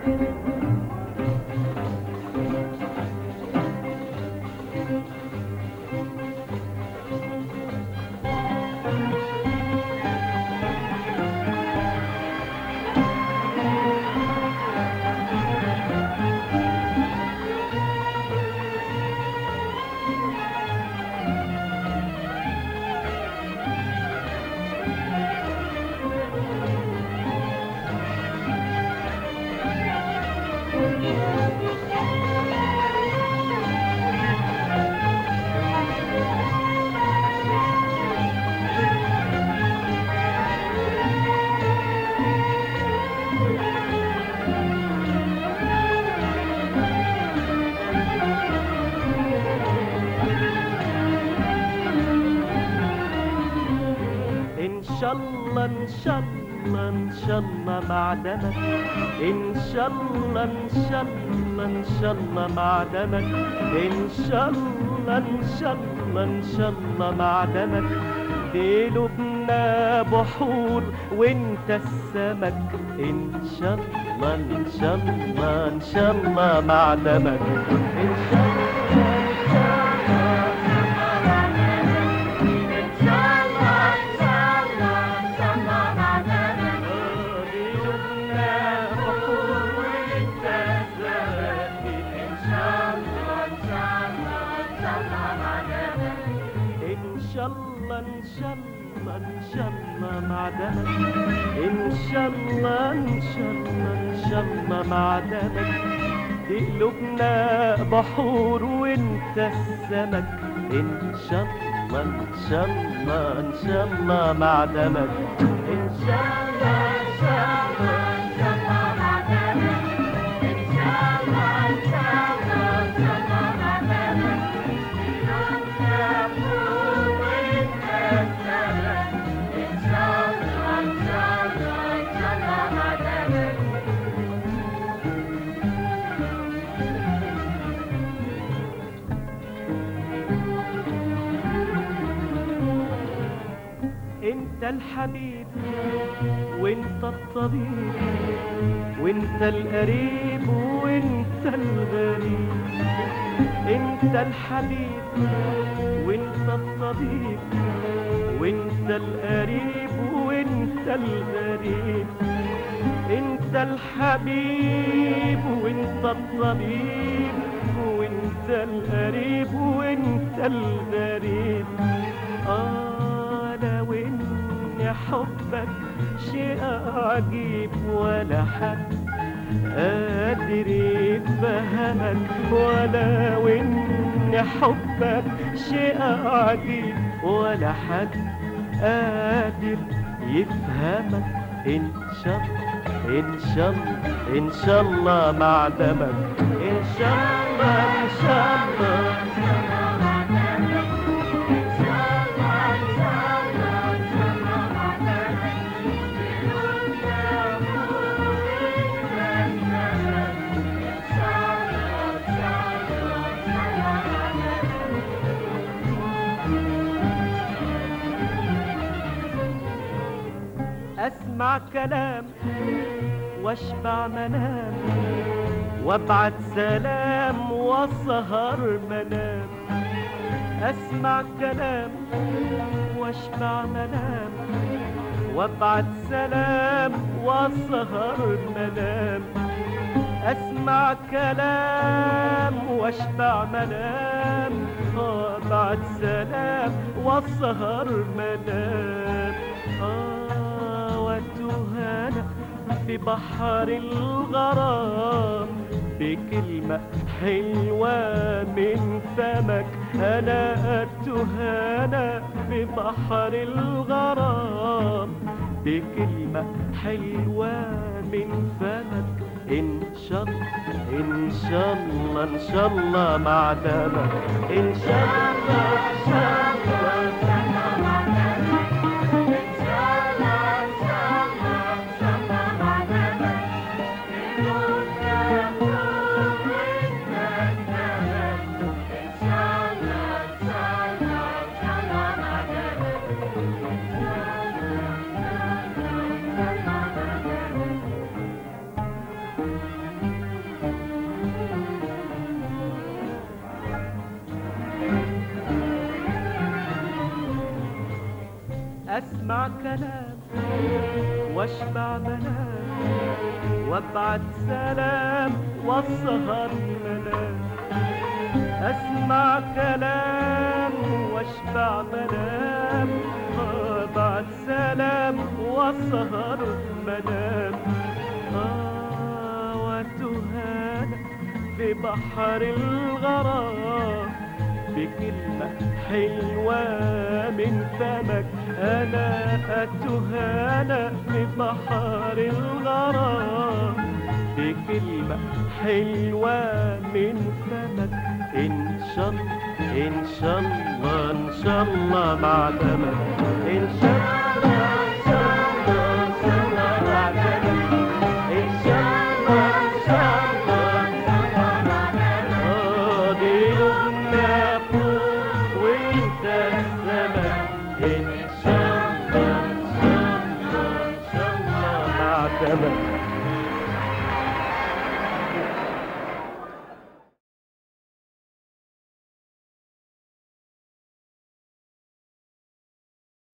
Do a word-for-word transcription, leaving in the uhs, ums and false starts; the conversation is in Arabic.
إن شاء الله إن شاء الله إن شاء الله مع دمك، إن شاء الله إن شاء الله إن شاء الله مع دمك، إن شاء الله إن شاء الله إن شاء الله مع دمك. دي قلوبنا بحور وانت السمك، إن شاء الله إن شاء الله إن شاء الله مع دمك، إن شاء الله إن شاء الله إن شاء الله مع دمك، إن شاء الله إن شاء الله إن شاء الله مع دمك. دي قلوبنا بحور وانت السمك، إن شاء الله إن شاء الله إن شاء الله مع دمك، إن شاء الله إن شاء الله إن شاء الله مع دمك، إن شاء الله إن شاء الله إن شاء الله مع دمك. انت الحبيب وانت الطبيب وانت القريب وانت الغريب، انت الحبيب وانت الطبيب وانت القريب وانت الغريب، انت الحبيب وانت الطبيب وانت القريب وانت الغريب. آه لو إن حبك شيء عجيب ولا حد قادر يفهمك، ولو إن حبك شيء عجيب ولا حد قادر يفهمك. إن شاء الله إن شاء الله إن شاء الله مع دمك، إن شاء الله إن شاء الله إن شاء الله مع دمك، إن شاء الله إن شاء الله إن شاء الله مع دمك. أسمع كلام واشبع منام وابعت سلام واسهر منام، أسمع كلام واشبع منام وابعت سلام واسهر منام، أسمع كلام واشبع منام وابعت سلام واسهر منام. آه وتهانى في بحر الغرام بكلمة حلوة من فمك، أنا أتهانى في بحر الغرام بكلمة حلوة من فمك. إن شاء الله إن شاء الله إن شاء الله مع دمك، إن شاء الله إن شاء الله إن شاء الله مع دمك، إن شاء الله إن شاء الله إن شاء الله مع دمك. واشبع منام وابعت سلام والسهر منام اسمع كلام واشبع منام وابعت سلام والسهر منام آه وتهانى في بحر الغرام بكلمة حلوة من فمك أنا أتهانى في بحر الغرام بكلمة حلوة من فمك إن شاء الله إن شاء الله إن شاء الله مع دمك إن شاء الله إن شاء الله إن شاء الله مع دمك إن شاء الله إن شاء الله إن شاء الله مع دمك آه دي لبنى فوق وإنت السما إن شاء الله إن شاء الله إن شاء الله مع دمك